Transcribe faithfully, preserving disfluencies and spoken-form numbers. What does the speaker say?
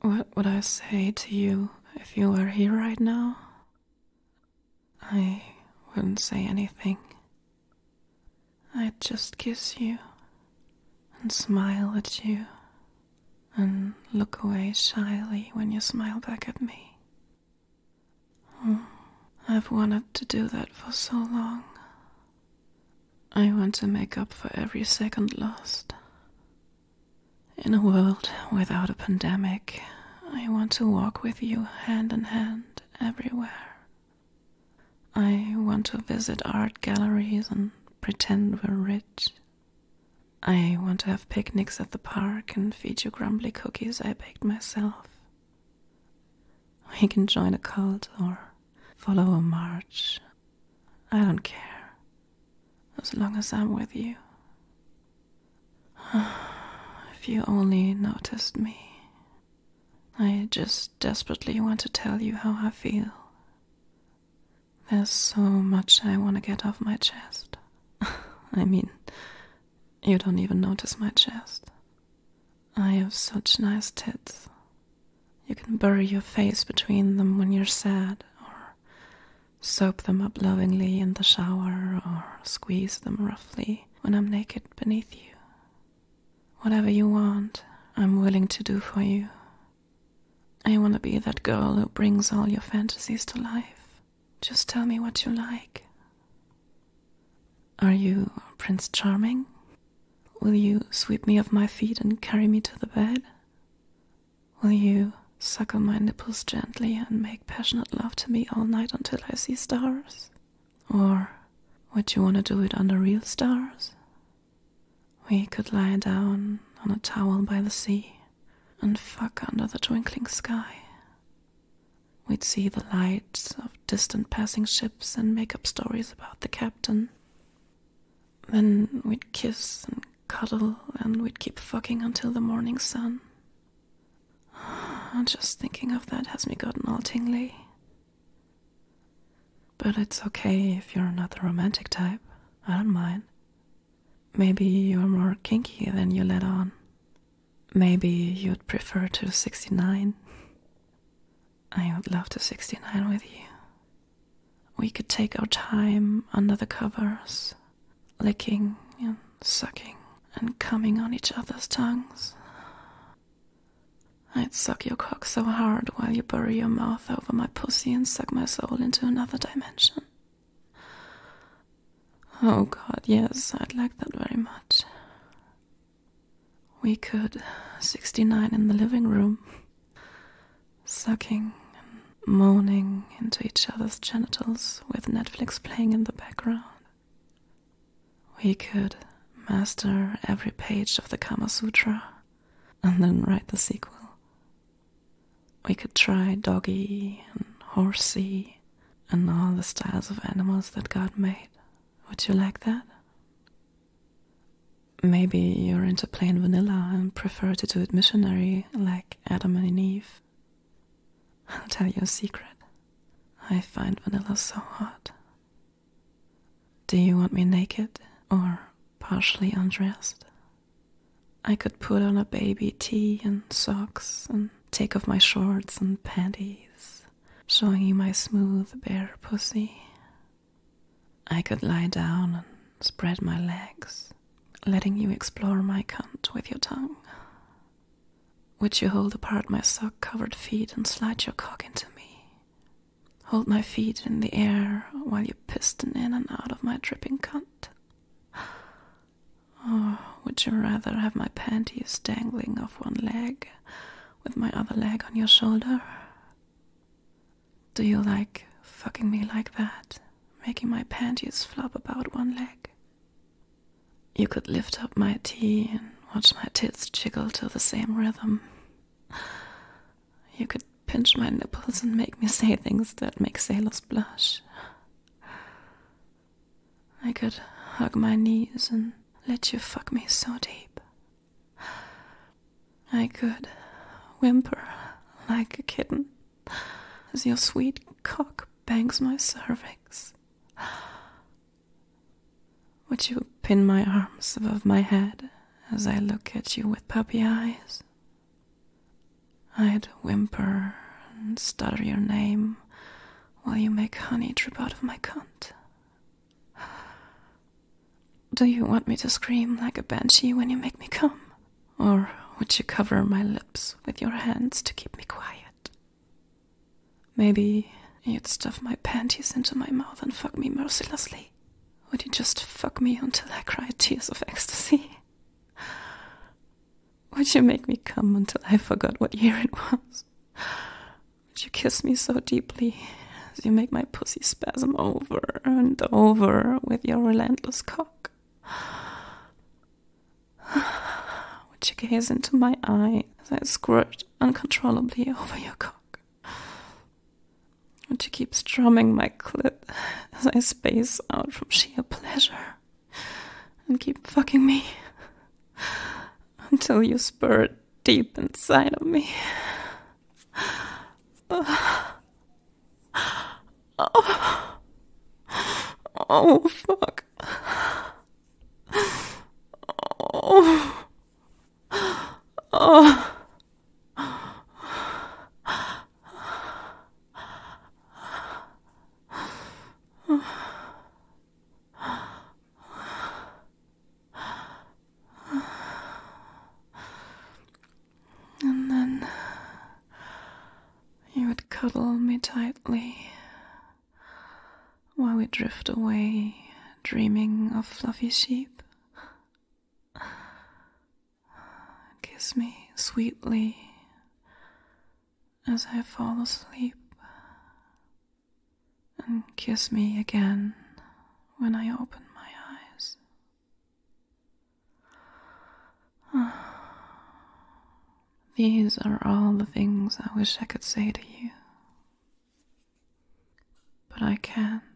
What would I say to you if you were here right now? I wouldn't say anything. I'd just kiss you and smile at you and look away shyly when you smile back at me. Oh, I've wanted to do that for so long. I want to make up for every second lost. In a world without a pandemic, I want to walk with you hand in hand everywhere. I want to visit art galleries and pretend we're rich. I want to have picnics at the park and feed you crumbly cookies I baked myself. We can join a cult or follow a march. I don't care, as long as I'm with you. If you only noticed me. I just desperately want to tell you how I feel. There's so much I want to get off my chest. I mean, you don't even notice my chest. I have such nice tits. You can bury your face between them when you're sad, or soap them up lovingly in the shower, or squeeze them roughly when I'm naked beneath you. Whatever you want, I'm willing to do for you. I want to be that girl who brings all your fantasies to life. Just tell me what you like. Are you Prince Charming? Will you sweep me off my feet and carry me to the bed? Will you suckle my nipples gently and make passionate love to me all night until I see stars? Or would you want to do it under real stars? We could lie down on a towel by the sea and fuck under the twinkling sky. We'd see the lights of distant passing ships and make up stories about the captain. Then we'd kiss and cuddle and we'd keep fucking until the morning sun. Just thinking of that has me gotten all tingly. But it's okay if you're not the romantic type. I don't mind. Maybe you're more kinky than you let on. Maybe you'd prefer to sixty-nine. I would love to sixty-nine with you. We could take our time under the covers, licking and sucking and coming on each other's tongues. I'd suck your cock so hard while you bury your mouth over my pussy and suck my soul into another dimension. Oh God, yes, I'd like that very much. We could sixty-nine in the living room, sucking and moaning into each other's genitals with Netflix playing in the background. We could master every page of the Kama Sutra and then write the sequel. We could try doggy and horsey and all the styles of animals that God made. Would you like that? Maybe you're into plain vanilla and prefer to do it missionary like Adam and Eve. I'll tell you a secret. I find vanilla so hot. Do you want me naked or partially undressed? I could put on a baby tee and socks and take off my shorts and panties, showing you my smooth, bare pussy. I could lie down and spread my legs, letting you explore my cunt with your tongue. Would you hold apart my sock-covered feet and slide your cock into me? Hold my feet in the air while you piston in and out of my dripping cunt? Or would you rather have my panties dangling off one leg with my other leg on your shoulder? Do you like fucking me like that, making my panties flop about one leg? You could lift up my tee and watch my tits jiggle to the same rhythm. You could pinch my nipples and make me say things that make sailors blush. I could hug my knees and let you fuck me so deep. I could whimper like a kitten as your sweet cock bangs my cervix. Would you pin my arms above my head as I look at you with puppy eyes? I'd whimper and stutter your name while you make honey drip out of my cunt. Do you want me to scream like a banshee when you make me come? Or would you cover my lips with your hands to keep me quiet? Maybe you'd stuff my panties into my mouth and fuck me mercilessly. Would you just fuck me until I cried tears of ecstasy? Would you make me come until I forgot what year it was? Would you kiss me so deeply as you make my pussy spasm over and over with your relentless cock? Would you gaze into my eye as I squirt uncontrollably over your cock? Would you keep strumming my clit as I space out from sheer pleasure and keep fucking me until you spurt deep inside of me? Oh, oh, oh fuck. Oh, oh. And then you would cuddle me tightly while we drift away, dreaming of fluffy sheep. Kiss me sweetly as I fall asleep, and kiss me again when I open my eyes. These are all the things I wish I could say to you, but I can't.